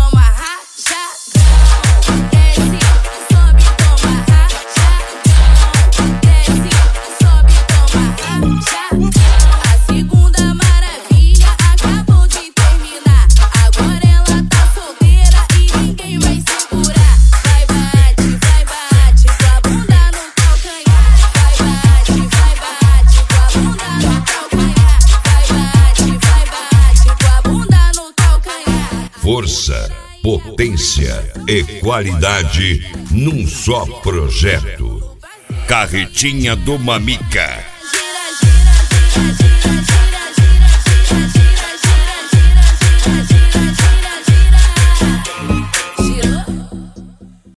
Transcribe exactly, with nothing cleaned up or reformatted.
toma rajadão. Desce, sobe, toma rajadão. Desce, sobe, toma rajadão. A segunda maravilha acabou de terminar. Agora ela tá solteira e ninguém vai segurar. Vai bate, vai bate com a bunda no calcanhar. Vai bate, vai bate com a bunda no calcanhar. Vai bate, vai bate com a bunda no calcanhar. Força, potência e qualidade num só projeto. Carretinha do Mamica.